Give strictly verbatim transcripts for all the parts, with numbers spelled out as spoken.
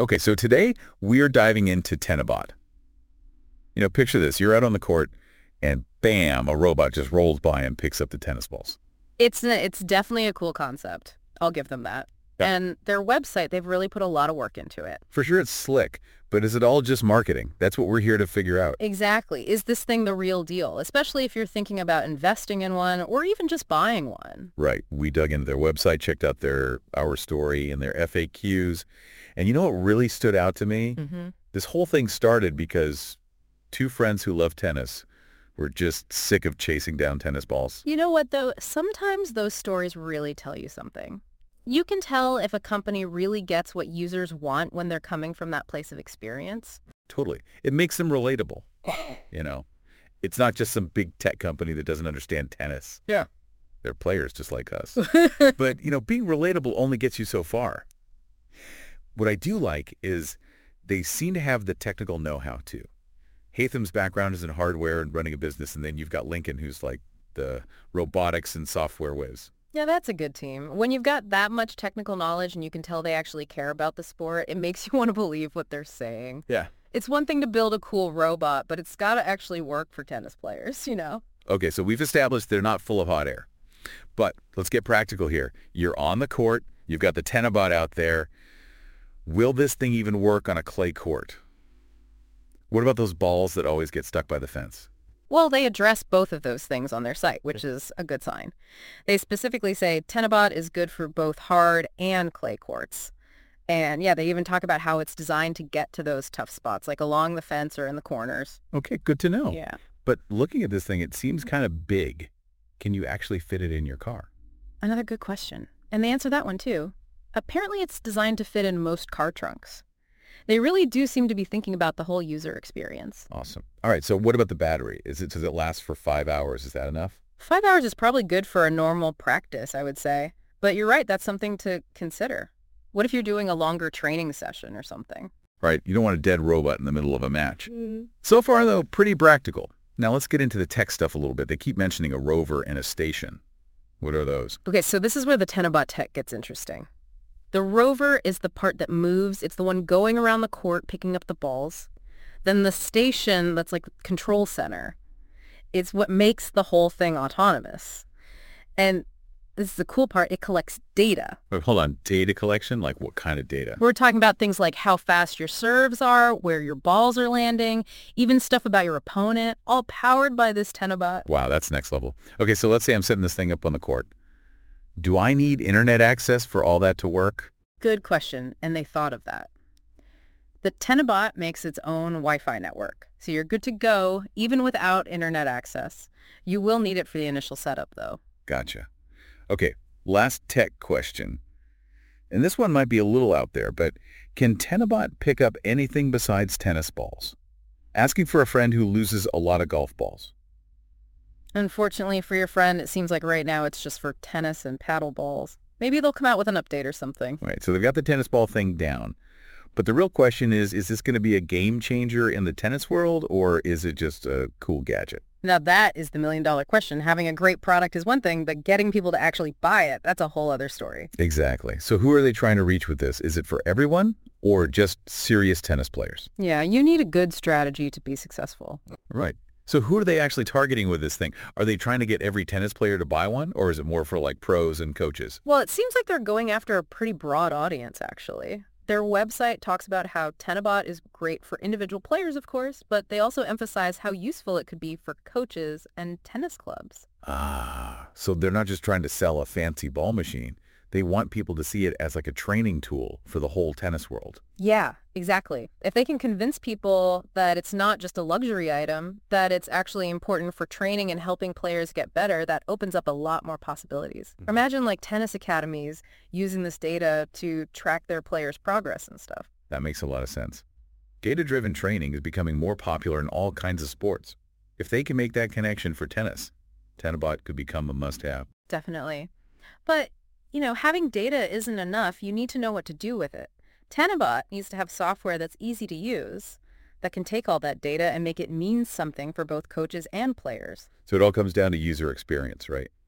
Okay, so today we're diving into Tenabot. You know, picture this. You're out on the court and bam, a robot just rolls by and picks up the tennis balls. It's a, it's definitely a cool concept. I'll give them that. Yeah. And their website, they've really put a lot of work into it. For sure it's slick, but is it all just marketing? That's what we're here to figure out. Exactly. Is this thing the real deal? Especially if you're thinking about investing in one or even just buying one. Right. We dug into their website, checked out their Our Story and their F A Qs. And you know what really stood out to me? Mm-hmm. This whole thing started because two friends who love tennis were just sick of chasing down tennis balls. You know what, though? Sometimes those stories really tell you something. You can tell if a company really gets what users want when they're coming from that place of experience. Totally. It makes them relatable. You know, it's not just some big tech company that doesn't understand tennis. Yeah. They're players just like us. But, you know, being relatable only gets you so far. What I do like is they seem to have the technical know-how too. Hatham's background is in hardware and running a business, and then you've got Lincoln, who's like the robotics and software whiz. Yeah, that's a good team. When you've got that much technical knowledge and you can tell they actually care about the sport, it makes you want to believe what they're saying. Yeah. It's one thing to build a cool robot, but it's got to actually work for tennis players, you know? Okay, so we've established they're not full of hot air. But let's get practical here. You're on the court. You've got the Tenabot out there. Will this thing even work on a clay court? What about those balls that always get stuck by the fence? Well, they address both of those things on their site, which is a good sign. They specifically say Tenabot is good for both hard and clay courts. And yeah, they even talk about how it's designed to get to those tough spots, like along the fence or in the corners. Okay, good to know. Yeah. But looking at this thing, it seems kind of big. Can you actually fit it in your car? Another good question. And they answer that one too. Apparently it's designed to fit in most car trunks. They really do seem to be thinking about the whole user experience. Awesome. All right, so what about the battery? Is it, does it last for five hours? Is that enough? Five hours is probably good for a normal practice, I would say. But you're right, that's something to consider. What if you're doing a longer training session or something? Right, you don't want a dead robot in the middle of a match. Mm-hmm. So far, though, pretty practical. Now let's get into the tech stuff a little bit. They keep mentioning a rover and a station. What are those? Okay, so this is where the Tenabot tech gets interesting. The rover is the part that moves. It's the one going around the court picking up the balls. Then the station, that's like control center, it's what makes the whole thing autonomous. And this is the cool part, it collects data. Wait, hold on, data collection? Like what kind of data? We're talking about things like how fast your serves are, where your balls are landing, even stuff about your opponent, all powered by this Tenabot. Wow, that's next level. Okay, so let's say I'm setting this thing up on the court. Do I need internet access for all that to work? Good question, and they thought of that. The Tenabot makes its own Wi-Fi network, so you're good to go even without internet access. You will need it for the initial setup, though. Gotcha. Okay, last tech question. And this one might be a little out there, but can Tenabot pick up anything besides tennis balls? Asking for a friend who loses a lot of golf balls. Unfortunately for your friend, it seems like right now it's just for tennis and paddle balls. Maybe they'll come out with an update or something. Right, so they've got the tennis ball thing down. But the real question is, is this going to be a game changer in the tennis world, or is it just a cool gadget? Now that is the million dollar question. Having a great product is one thing, but getting people to actually buy it, that's a whole other story. Exactly. So who are they trying to reach with this? Is it for everyone or just serious tennis players? Yeah, you need a good strategy to be successful. Right. So who are they actually targeting with this thing? Are they trying to get every tennis player to buy one, or is it more for like pros and coaches? Well, it seems like they're going after a pretty broad audience, actually. Their website talks about how Tenabot is great for individual players, of course, but they also emphasize how useful it could be for coaches and tennis clubs. Ah, so they're not just trying to sell a fancy ball machine. They want people to see it as like a training tool for the whole tennis world. Yeah, exactly. If they can convince people that it's not just a luxury item, that it's actually important for training and helping players get better, that opens up a lot more possibilities. Mhm. Imagine like tennis academies using this data to track their players' progress and stuff. That makes a lot of sense. Data-driven training is becoming more popular in all kinds of sports. If they can make that connection for tennis, Tenabot could become a must-have. Definitely. But, you know, having data isn't enough. You need to know what to do with it. Tenabot needs to have software that's easy to use, that can take all that data and make it mean something for both coaches and players. So it all comes down to user experience, right?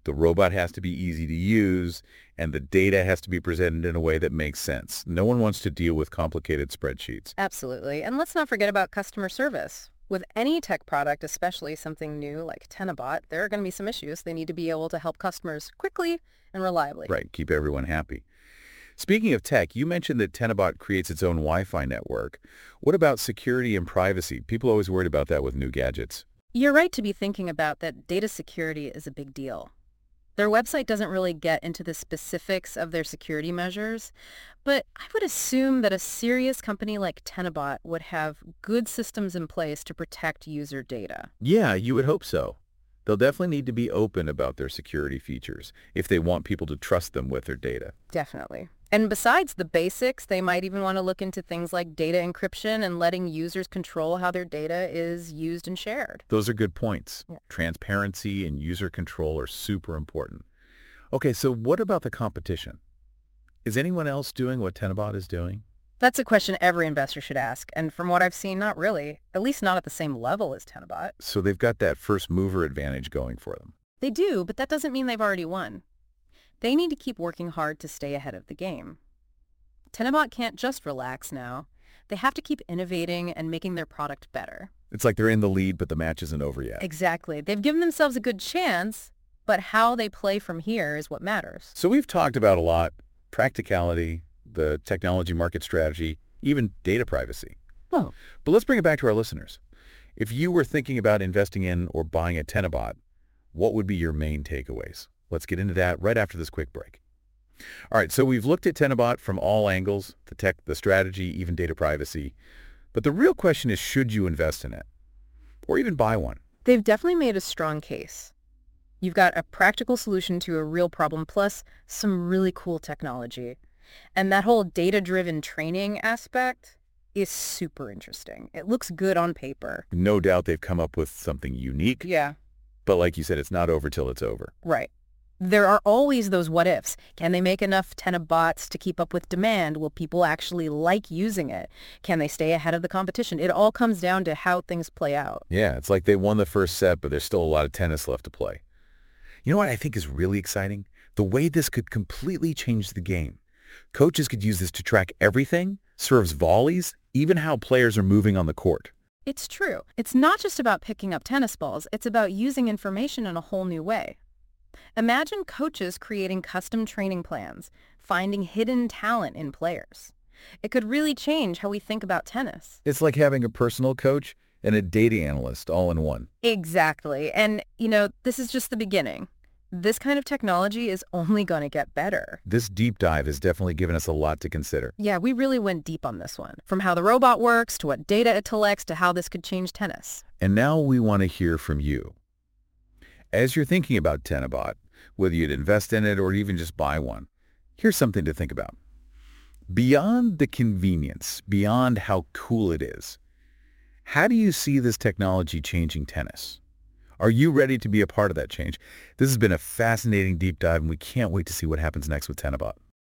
The robot has to be easy to use, and the data has to be presented in a way that makes sense. No one wants to deal with complicated spreadsheets. Absolutely. And let's not forget about customer service. With any tech product, especially something new like Tenabot, there are going to be some issues. They need to be able to help customers quickly and reliably. Right, keep everyone happy. Speaking of tech, you mentioned that Tenabot creates its own Wi-Fi network. What about security and privacy? People always worried about that with new gadgets. You're right to be thinking about that data security is a big deal. Their website doesn't really get into the specifics of their security measures, but I would assume that a serious company like Tenabot would have good systems in place to protect user data. Yeah, you would hope so. They'll definitely need to be open about their security features if they want people to trust them with their data. Definitely. And besides the basics, they might even want to look into things like data encryption and letting users control how their data is used and shared. Those are good points. Yeah. Transparency and user control are super important. Okay, so what about the competition? Is anyone else doing what Tenabot is doing? That's a question every investor should ask, and from what I've seen, not really. At least not at the same level as Tenabot. So they've got that first mover advantage going for them. They do, but that doesn't mean they've already won. They need to keep working hard to stay ahead of the game. Tenabot can't just relax now. They have to keep innovating and making their product better. It's like they're in the lead, but the match isn't over yet. Exactly. They've given themselves a good chance, but how they play from here is what matters. So we've talked about a lot: practicality, the technology market strategy, even data privacy. Oh. But let's bring it back to our listeners. If you were thinking about investing in or buying a Tenabot, what would be your main takeaways? Let's get into that right after this quick break. All right, so we've looked at Tenabot from all angles, the tech, the strategy, even data privacy. But the real question is, should you invest in it or even buy one? They've definitely made a strong case. You've got a practical solution to a real problem, plus some really cool technology. And that whole data-driven training aspect is super interesting. It looks good on paper. No doubt they've come up with something unique. Yeah. But like you said, it's not over till it's over. Right. There are always those what-ifs. Can they make enough Tenabots to keep up with demand? Will people actually like using it? Can they stay ahead of the competition? It all comes down to how things play out. Yeah, it's like they won the first set, but there's still a lot of tennis left to play. You know what I think is really exciting? The way this could completely change the game. Coaches could use this to track everything, serves volleys, even how players are moving on the court. It's true. It's not just about picking up tennis balls. It's about using information in a whole new way. Imagine coaches creating custom training plans, finding hidden talent in players. It could really change how we think about tennis. It's like having a personal coach and a data analyst all in one. Exactly. And, you know, this is just the beginning. This kind of technology is only going to get better. This deep dive has definitely given us a lot to consider. Yeah, we really went deep on this one. From how the robot works, to what data it collects, to how this could change tennis. And now we want to hear from you. As you're thinking about Tenabot, whether you'd invest in it or even just buy one, here's something to think about. Beyond the convenience, beyond how cool it is, how do you see this technology changing tennis? Are you ready to be a part of that change? This has been a fascinating deep dive, and we can't wait to see what happens next with Tenabot.